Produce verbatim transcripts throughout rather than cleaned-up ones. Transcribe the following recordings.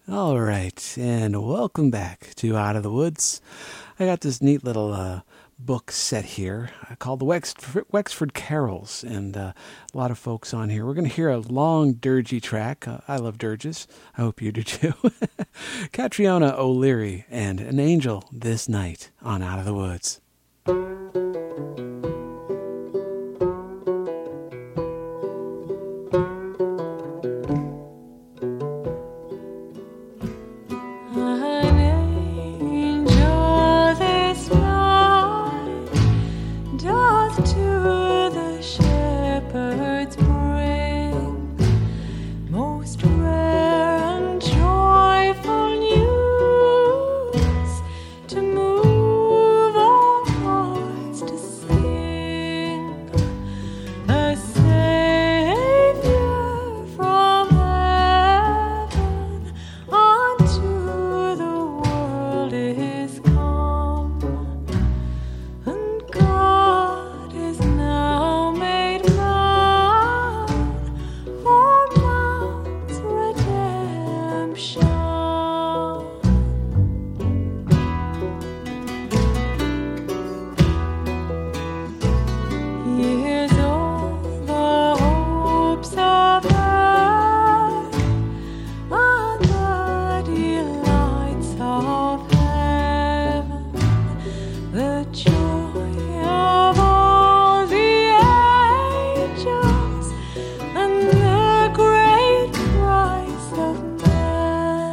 All right, and welcome back to Out of the Woods. I got this neat little uh, book set here uh, called the Wexford, Wexford Carols, and uh, a lot of folks on here. We're going to hear a long dirgy track. Uh, I love dirges. I hope you do too. Catriona O'Leary and An Angel This Night on Out of the Woods. And the great price of man.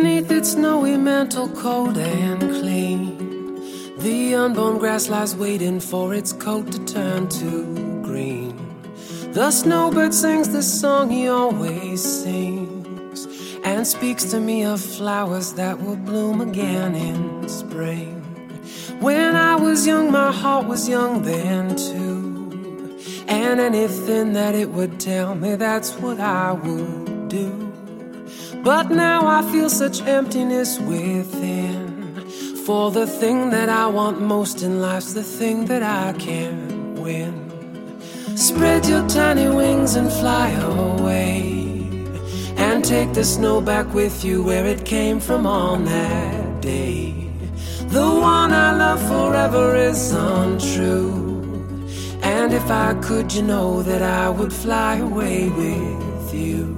Beneath its snowy mantle, cold and clean, the unborn grass lies waiting for its coat to turn to green. The snowbird sings the song he always sings, and speaks to me of flowers that will bloom again in spring. When I was young, my heart was young then too, and anything that it would tell me, that's what I would do. But now I feel such emptiness within, for the thing that I want most in life's the thing that I can't win. Spread your tiny wings and fly away, and take the snow back with you where it came from on that day. The one I love forever is untrue, and if I could, you know that I would fly away with you.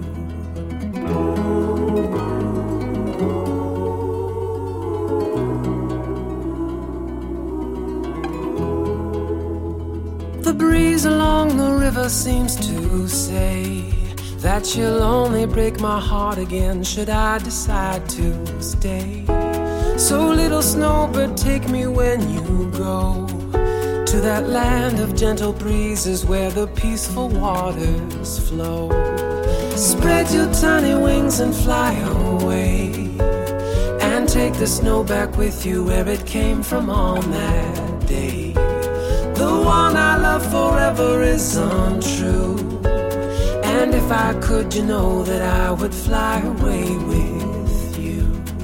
The breeze along the river seems to say that you'll only break my heart again should I decide to stay. So little snowbird, take me when you go to that land of gentle breezes where the peaceful waters flow. Spread your tiny wings and fly away, and take the snow back with you where it came from on that day. The one I love forever is untrue, and if I could, you know that I would fly away with you.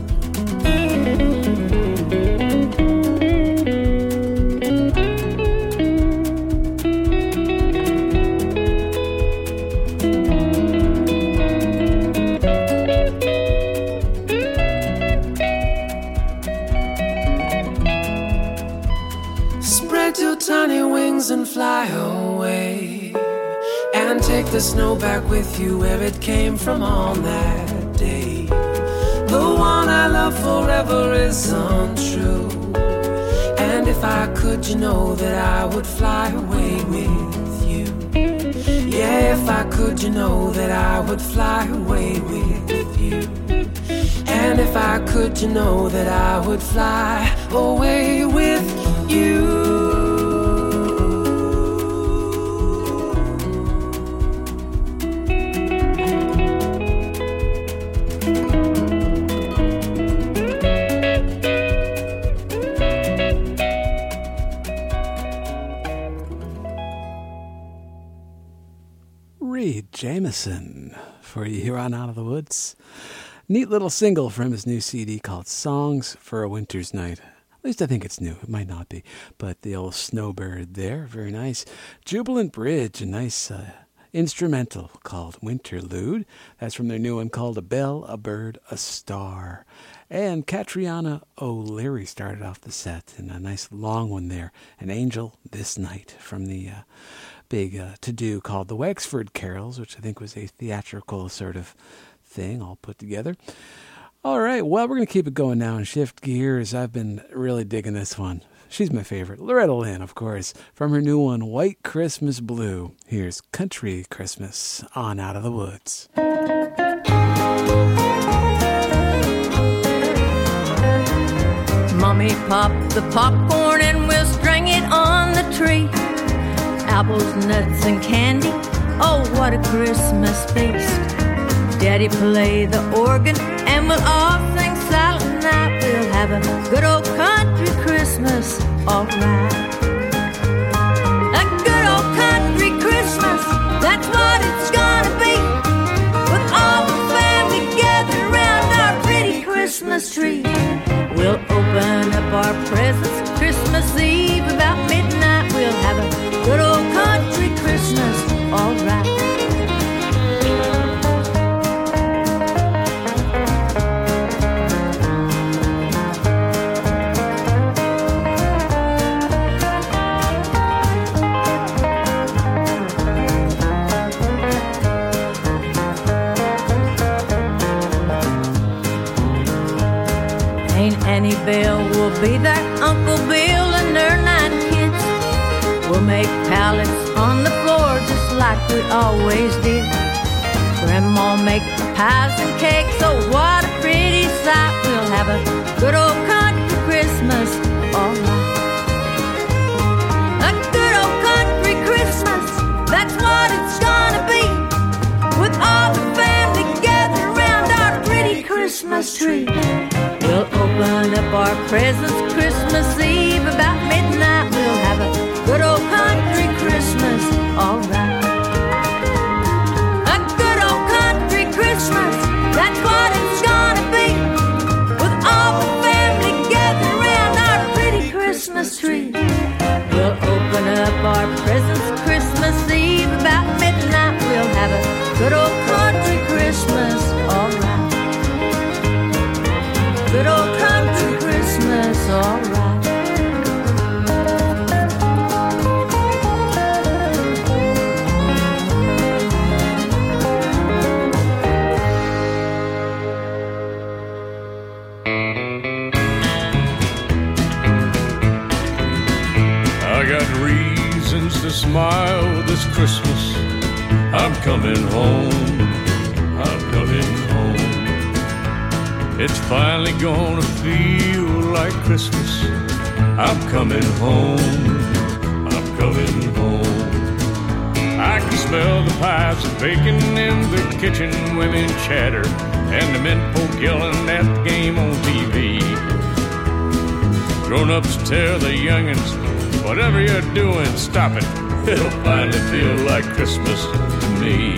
Tiny wings and fly away, and take the snow back with you where it came from on that day. The one I love forever is untrue, and if I could, you know that I would fly away with you. Yeah, if I could, you know that I would fly away with you. And if I could, you know that I would fly away with you. Reed Jameson for you here on Out of the Woods. Neat little single from his new C D called Songs for a Winter's Night. At least I think it's new. It might not be. But the old snowbird there, very nice. Jubilant Bridge, a nice uh, instrumental called Winterlude. That's from their new one called A Bell, a Bird, a Star. And Catriona O'Leary started off the set in a nice long one there. An Angel This Night from the uh, big uh, to-do called the Wexford Carols, which I think was a theatrical sort of thing all put together. All right, well, we're going to keep it going now and shift gears. I've been really digging this one. She's my favorite. Loretta Lynn, of course, from her new one, White Christmas Blue. Here's Country Christmas on Out of the Woods. Mommy, pop the popcorn and we'll string it on the tree. Apples, nuts, and candy, oh, what a Christmas feast. Daddy play the organ and we'll all sing Silent Night. We'll have a good old country Christmas, all right. A good old country Christmas, that's what it's gonna be. With all the family gathered around our pretty Christmas tree. We'll open up our presents Christmas Eve about midnight. We'll have a good old country Christmas, all right. Aunt Annie Bell will be there, Uncle Bill and their nine kids. We'll make pallets on the floor just like we always did. Grandma make the pies and cakes. Oh, what a pretty sight. We'll have a good old country Christmas, all right. A good old country Christmas, that's what it's gonna be, with all the family gathered around our pretty Christmas tree. We'll open up our presents Christmas Eve about midnight. We'll have a good old country Christmas, all right. A good old country Christmas, that's what it's gonna be, with all the family gathered around our pretty Christmas tree. We'll open up our presents Christmas Eve about midnight. We'll have a good old country Christmas, all right. Good old country Christmas, all right. I got reasons to smile this Christmas. I'm coming home, I'm coming home. It's finally gonna feel like Christmas. I'm coming home, I'm coming home. I can smell the pies of bacon in the kitchen, women chatter, and the men folk yelling at the game on T V. Grown-ups tell the youngins, whatever you're doing, stop it. It'll finally feel like Christmas to me.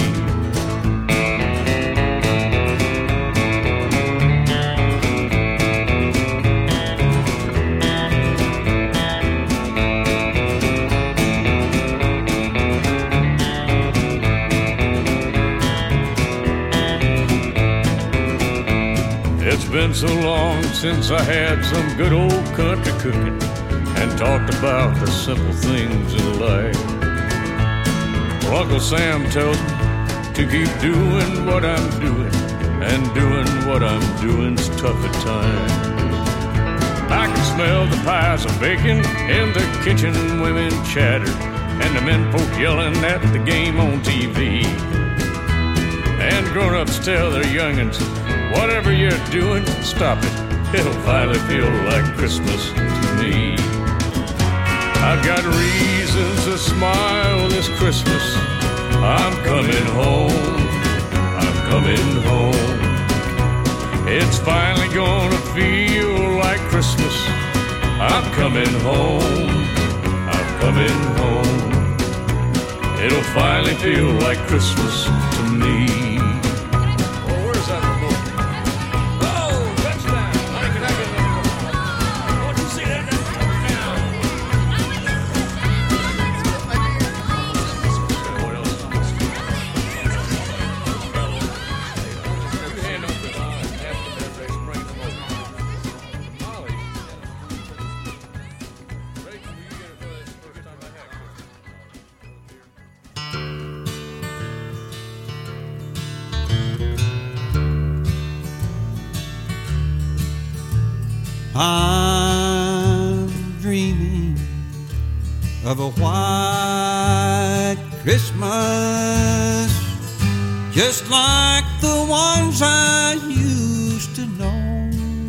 It's been so long since I had some good old country cooking and talked about the simple things in life. Well, Uncle Sam tells me to keep doing what I'm doing, and doing what I'm doing's tough at times. I can smell the pies of bacon in the kitchen, women chatter, and the men folk yelling at the game on T V. And grown-ups tell their youngins, whatever you're doing, stop it. It'll finally feel like Christmas to me. I've got reasons to smile this Christmas. I'm coming home, I'm coming home. It's finally gonna feel like Christmas. I'm coming home, I'm coming home. It'll finally feel like Christmas to me. Oh, where's that remote? Oh, touchdown! Honey, can I get that remote? Don't you see that? I'm dreaming of a white Christmas, just like the ones I used to know,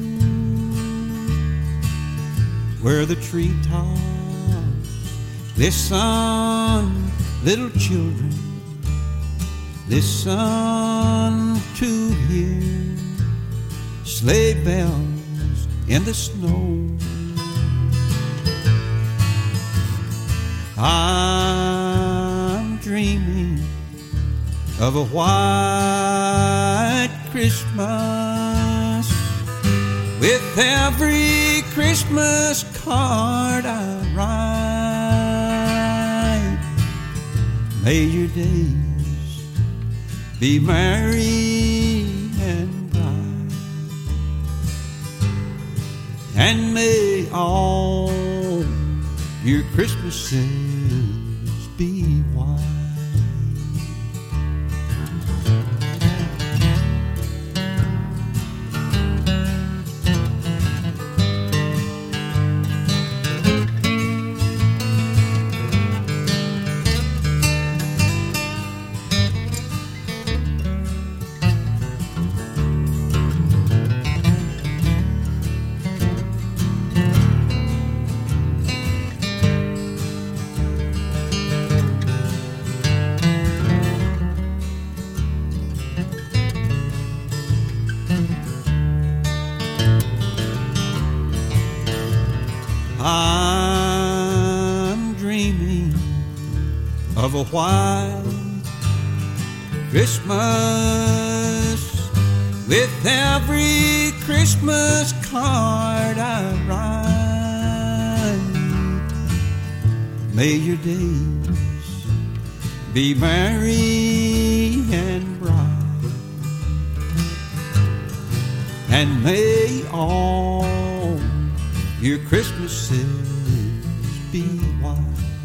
where the treetops listen, little children, listen to hear sleigh bells in the snow. I'm dreaming of a white Christmas, with every Christmas card I write. May your days be merry and bright, and may all your Christmases be white. I'm dreaming of a white Christmas with every Christmas card I write. May your days be merry and bright, and may all your Christmases be white.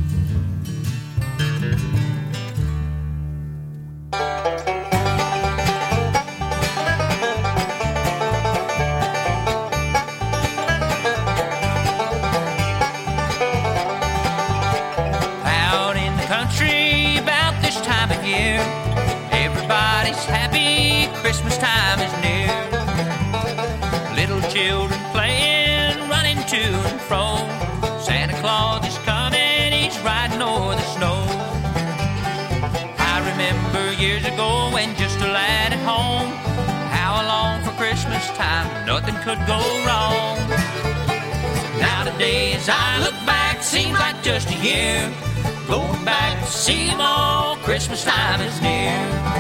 Out in the country about this time of year, everybody's happy, Christmas time is near. Little children playing, running to and fro. Santa Claus is coming, he's riding o'er the snow. I remember years ago when just a lad at home, how I longed for Christmas time, nothing could go wrong. Nowadays I look back, seems like just a year. Going back to see them all, Christmas time is near.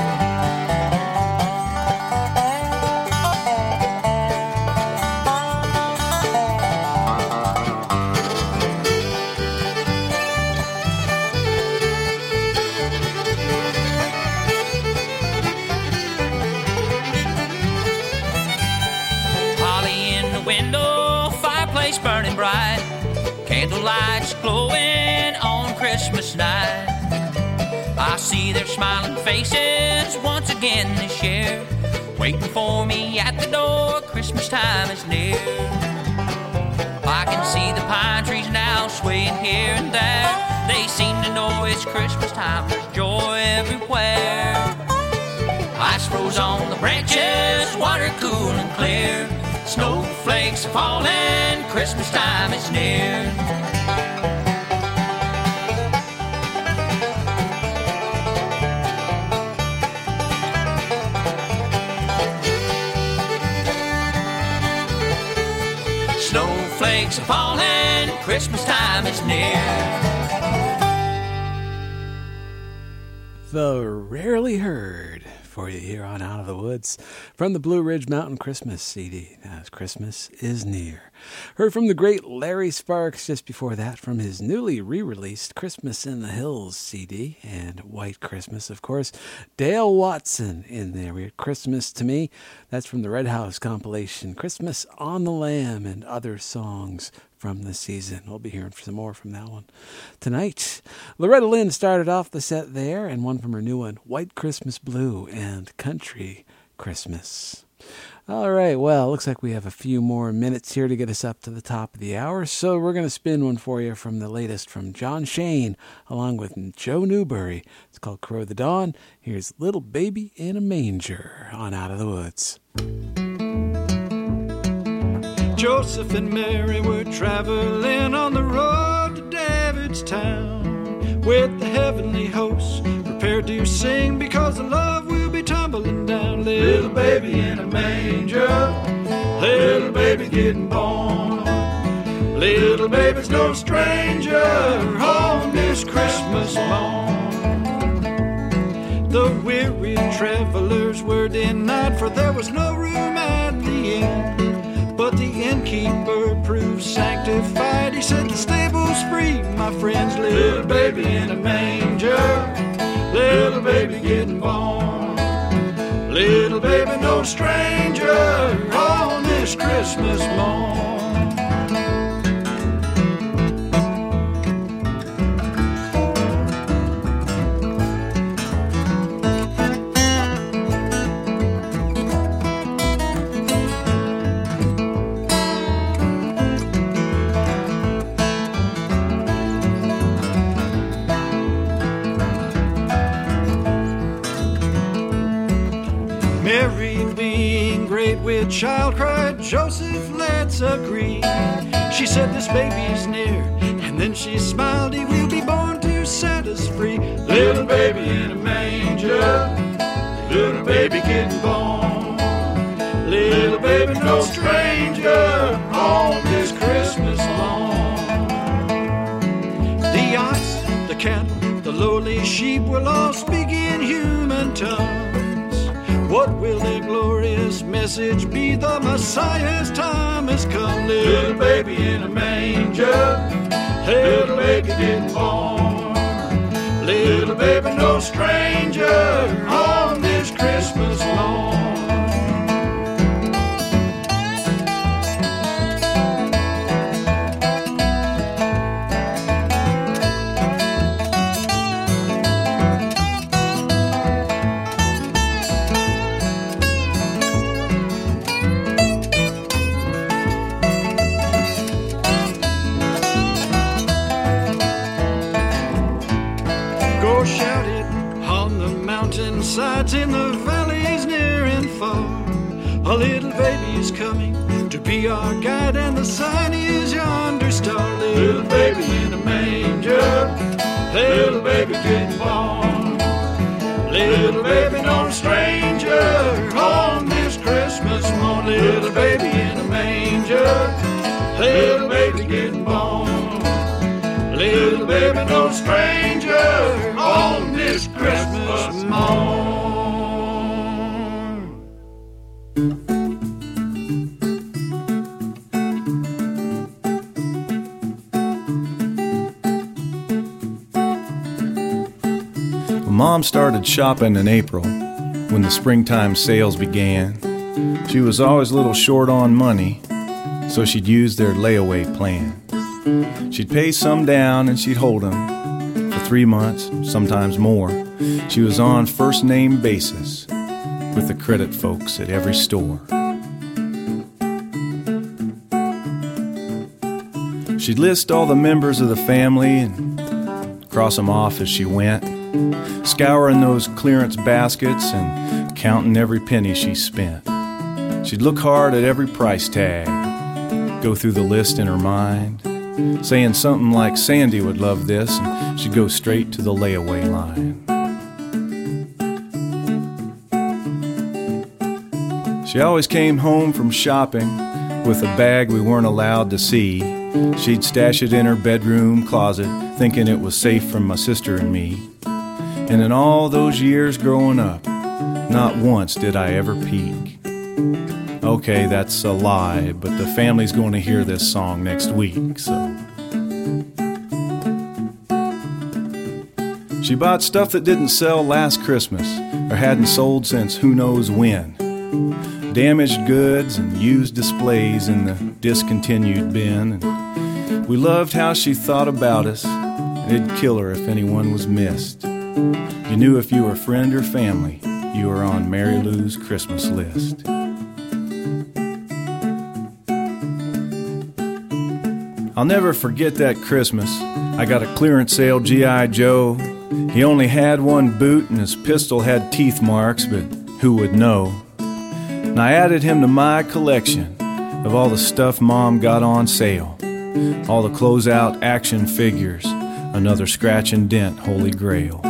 Burning bright, candle lights glowing on Christmas night. I see their smiling faces once again this year, waiting for me at the door, Christmas time is near. I can see the pine trees now swaying here and there, they seem to know it's Christmas time, there's joy everywhere. Ice froze on the branches, water cool and clear, snowflakes are falling, Christmas time is near. Snowflakes are falling, Christmas time is near. The Rarely Heard for you here on Out of the Woods from the Blue Ridge Mountain Christmas C D, as Christmas is near. Heard from the great Larry Sparks just before that from his newly re-released Christmas in the Hills C D, and White Christmas, of course. Dale Watson in there. We had Christmas to Me. That's from the Red House compilation, Christmas on the Lamb, and other songs from the season. We'll be hearing some more from that one tonight. Loretta Lynn started off the set there, and one from her new one, White Christmas Blue and Country Christmas. All right, well, looks like we have a few more minutes here to get us up to the top of the hour, so we're going to spin one for you from the latest from John Shane, along with Joe Newberry. It's called Crow the Dawn. Here's Little Baby in a Manger on Out of the Woods. Joseph and Mary were traveling on the road to David's town, with the heavenly hosts prepared to sing, because the love will be tumbling down. Little baby in a manger, little baby getting born. Little baby's no stranger on this Christmas morn. The weary travelers were denied, for there was no room at the inn. But the innkeeper proved sanctified. He said, the stable's free, my friends. Little baby in a manger, little baby getting born. Little baby no stranger on this Christmas morn. With child cried Joseph, let's agree. She said, this baby's near, and then she smiled, he will be born to set us free. Little baby in a manger, little baby getting born. Little baby no stranger on this Christmas morn. lowly sheep will all speak in human tongues. What will their glorious message be? The Messiah's time has come. Little baby in a manger, little baby getting born. Little baby no stranger on this Christmas lawn. Shout it on the mountainsides, in the valleys near and far. A little baby is coming to be our guide, and the sign is yonder star. Little baby in a manger, little baby getting born. Little baby no stranger on this Christmas morn. Little baby in a manger, little baby getting born. Little baby no stranger on this Christmas morn. Mom started shopping in April when the springtime sales began. She was always a little short on money, so she'd use their layaway plan. She'd pay some down and she'd hold them for three months, sometimes more. She was on first name basis with the credit folks at every store. She'd list all the members of the family and cross them off as she went, scouring those clearance baskets and counting every penny she spent. She'd look hard at every price tag, go through the list in her mind, saying something like Sandy would love this, and she'd go straight to the layaway line. She always came home from shopping with a bag we weren't allowed to see. She'd stash it in her bedroom closet, thinking it was safe from my sister and me. And in all those years growing up, not once did I ever peek. Okay, that's a lie, but the family's going to hear this song next week, so. She bought stuff that didn't sell last Christmas, or hadn't sold since who knows when. Damaged goods and used displays in the discontinued bin. And we loved how she thought about us. It'd kill her if anyone was missed. You knew if you were friend or family, you were on Mary Lou's Christmas list. I'll never forget that Christmas. I got a clearance sale G I Joe. He only had one boot and his pistol had teeth marks, but who would know? And I added him to my collection of all the stuff Mom got on sale. All the closeout action figures, another scratch and dent holy grail.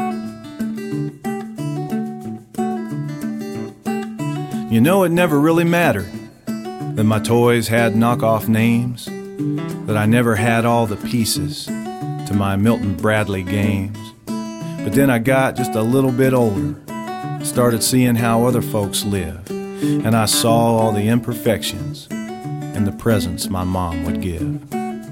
You know, it never really mattered that my toys had knockoff names, that I never had all the pieces to my Milton Bradley games. But then I got just a little bit older, started seeing how other folks live, and I saw all the imperfections and the presents my mom would give.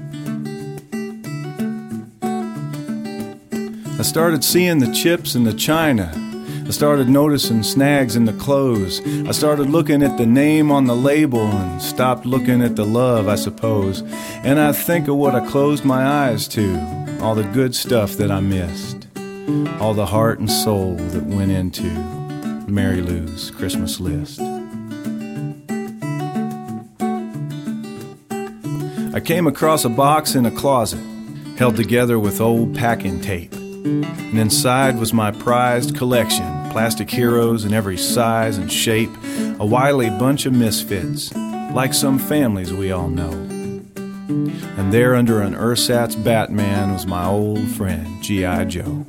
I started seeing the chips in the china. I started noticing snags in the clothes. I started looking at the name on the label and stopped looking at the love, I suppose. And I think of what I closed my eyes to, all the good stuff that I missed, all the heart and soul that went into Mary Lou's Christmas list. I came across a box in a closet, held together with old packing tape. And inside was my prized collection, plastic heroes in every size and shape, a wily bunch of misfits, like some families we all know. And there under an ersatz Batman was my old friend, G I Joe.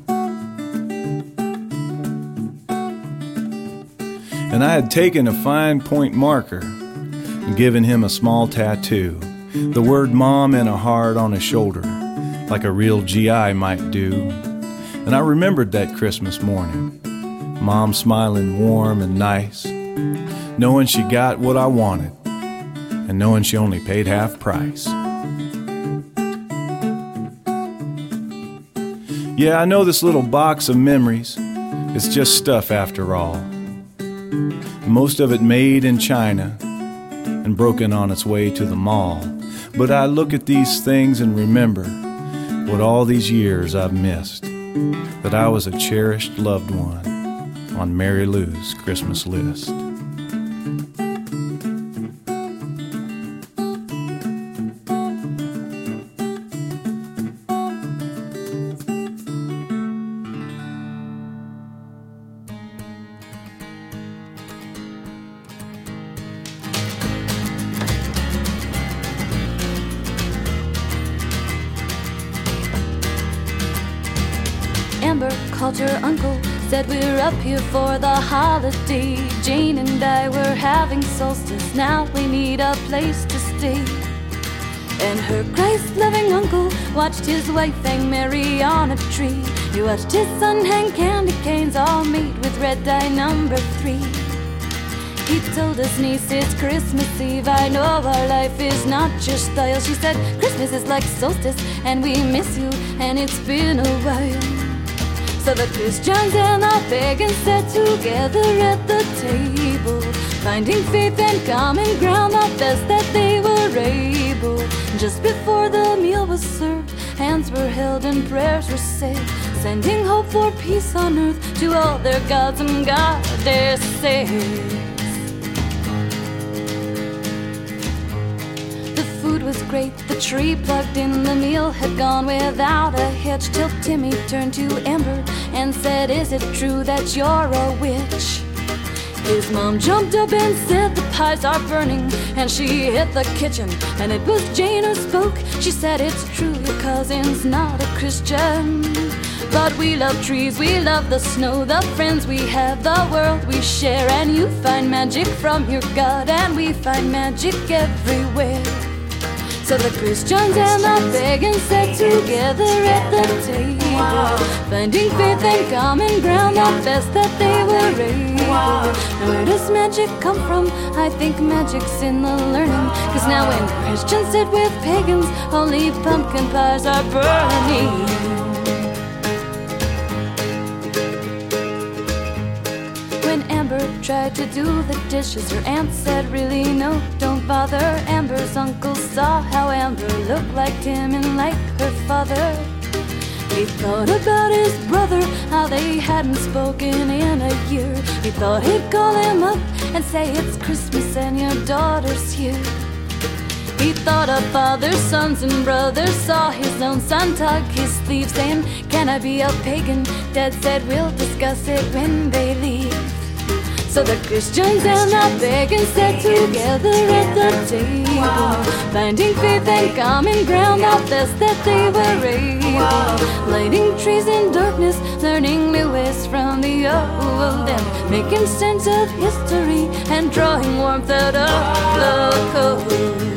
And I had taken a fine point marker and given him a small tattoo, the word Mom and a heart on his shoulder, like a real G I might do. And And I remembered that Christmas morning, Mom smiling warm and nice, knowing she got what I wanted, and knowing she only paid half price. Yeah, I know this little box of memories is just stuff after all. Most of it made in China and broken on its way to the mall. But I look at these things and remember what all these years I've missed, that I was a cherished loved one on Mary Lou's Christmas list. Amber called her uncle, said we're up here for the holiday. Jane and I were having solstice, now we need a place to stay. And her Christ-loving uncle watched his wife hang Mary on a tree. He watched his son hang candy canes, all made with red dye number three. He told his niece it's Christmas Eve, I know our life is not your style. She said Christmas is like solstice and we miss you and it's been a while. So the Christians and the pagans sat together at the table, finding faith and common ground the best that they were able. Just before the meal was served, hands were held and prayers were said, sending hope for peace on earth to all their gods and goddesses. Food was great, the tree plugged in, the meal had gone without a hitch, till Timmy turned to Amber and said, is it true that you're a witch? His mom jumped up and said, the pies are burning, and she hit the kitchen, and it was Jane who spoke. She said, it's true, your cousin's not a Christian, but we love trees, we love the snow, the friends we have, the world we share, and you find magic from your God, and we find magic everywhere. So the Christians and the pagans sat together at the table, finding faith and common ground the best that they were able. Now where does magic come from? I think magic's in the learning, cause now when Christians sit with pagans, only pumpkin pies are burning. Tried to do the dishes, her aunt said, really no, don't bother. Amber's uncle saw how Amber looked like him and like her father. He thought about his brother, how they hadn't spoken in a year. He thought he'd call him up and say it's Christmas and your daughter's here. He thought of fathers, sons and brothers, saw his own son tug his sleeve, saying, can I be a pagan? Dad said, we'll discuss it when they leave. So the Christians and the pagans sat together at the table, finding faith and common ground the best that they were able. Lighting trees in darkness, learning new ways from the old, and making sense of history and drawing warmth out of the cold.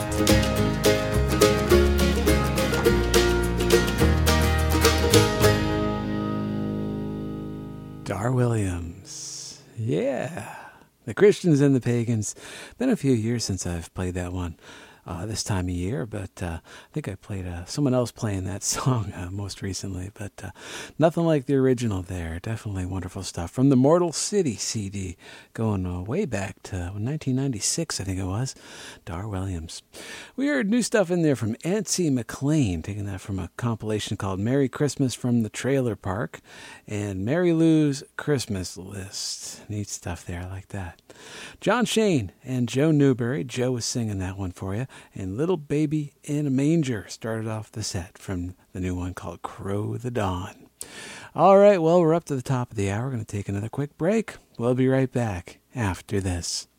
Dar Williams. Yeah, the Christians and the Pagans. Been a few years since I've played that one uh, this time of year, but uh, I think I played uh, someone else playing that song uh, most recently, but uh, nothing like the original there. Definitely wonderful stuff from the Mortal City C D, going uh, way back to nineteen ninety-six, I think it was. Dar Williams. We heard new stuff in there from Antsy McLean, taking that from a compilation called Merry Christmas from the Trailer Park, and Mary Lou's Christmas List. Neat stuff there, I like that. John Shane and Joe Newberry. Joe was singing that one for you. And Little Baby in a Manger started off the set from the new one called Crow the Dawn. All right, well, we're up to the top of the hour. We're going to take another quick break. We'll be right back after this.